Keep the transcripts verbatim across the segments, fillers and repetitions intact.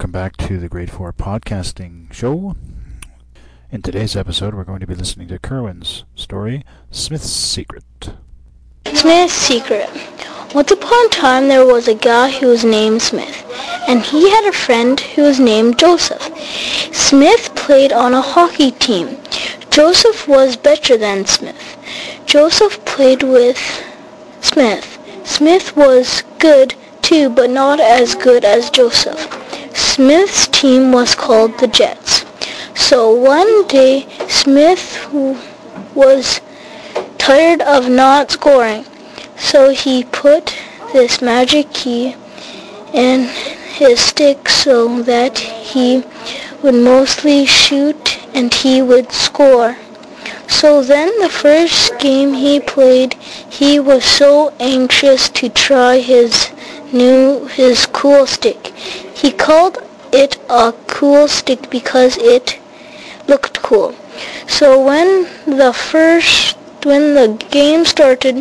welcome back to the Grade four Podcasting Show. In today's episode, we're going to be listening to Kerwin's story, Smith's Secret. Smith's Secret. Once upon a time, there was a guy who was named Smith, and he had a friend who was named Joseph. Smith played on a hockey team. Joseph was better than Smith. Joseph played with Smith. Smith was good too, but not as good as Joseph. Smith's team was called the Jets. So one day, Smith w- was tired of not scoring. So he put this magic key in his stick so that he would mostly shoot and he would score. So then the first game he played, he was so anxious to try his new, his cool stick. He called it a cool stick because it looked cool. So when the first, when the game started,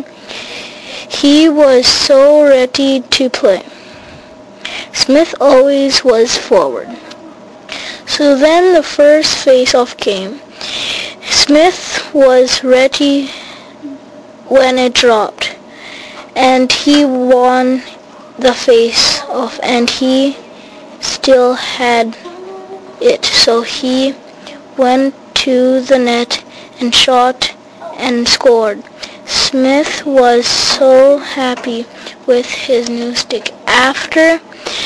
he was so ready to play. Smith always was forward. So then the first face-off game, Smith was ready when it dropped, and he won the face-off, and he still had it. So he went to the net and shot and scored. Smith was so happy with his new stick. After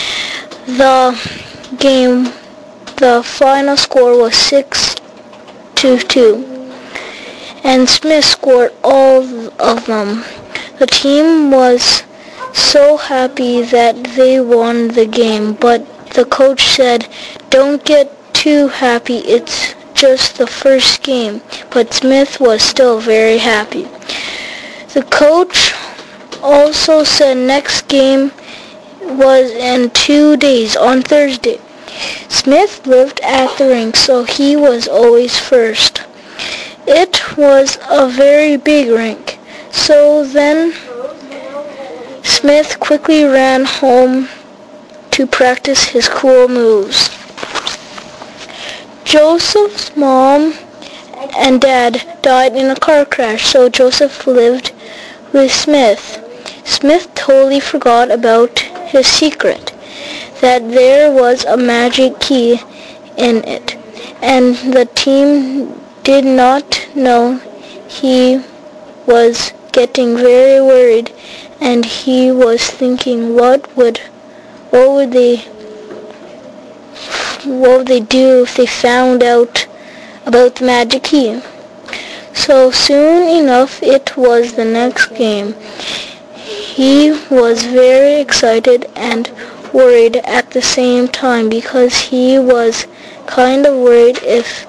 the game, the final score was six to two, and Smith scored all of them. The team was so happy that they won the game, but the coach said, "Don't get too happy, it's just the first game." But Smith was still very happy. The coach also said next game was in two days, on Thursday. Smith lived at the rink, so he was always first. It was a very big rink. So then Smith quickly ran home to practice his cool moves. Joseph's mom and dad died in a car crash, so Joseph lived with Smith. Smith totally forgot about his secret, that there was a magic key in it, and the team did not know. He was getting very worried, and he was thinking, what would what would they what would they do if they found out about the magic key? So soon enough, it was the next game. He was very excited and worried at the same time because he was kind of worried if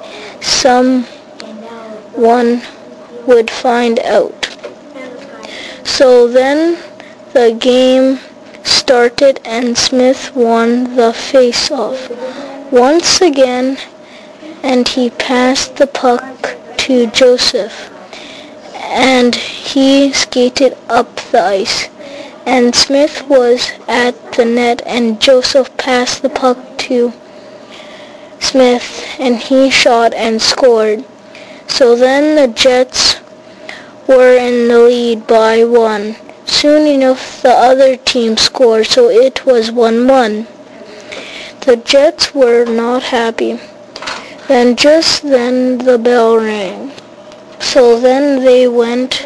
someone would find out. So then the game started and Smith won the face-off once again, and he passed the puck to Joseph, and he skated up the ice, and Smith was at the net, and Joseph passed the puck to Smith, and he shot and scored. So then the Jets were in the lead by one. Soon enough, the other team scored, so it was one one. The Jets were not happy. Then just then the bell rang. So then they went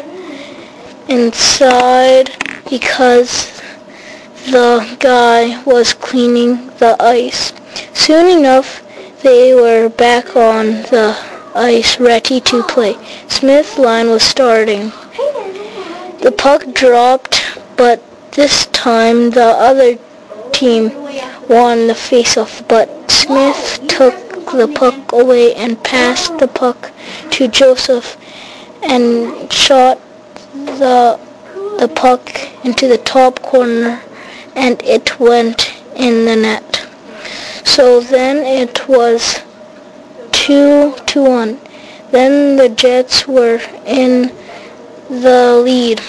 inside because the guy was cleaning the ice. Soon enough, they were back on the ice ready to play. Smith's line was starting. The puck dropped, but this time the other team won the face-off, but Smith took the puck away and passed the puck to Joseph and shot the the puck into the top corner, and it went in the net. So then it was two to one. Then the Jets were in the lead.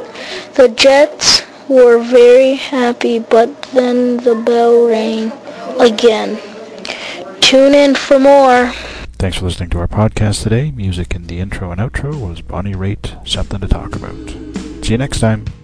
The Jets were very happy, but then the bell rang again. Tune in for more. Thanks for listening to our podcast today. Music in the intro and outro was Bonnie Raitt, Something to Talk About. See you next time.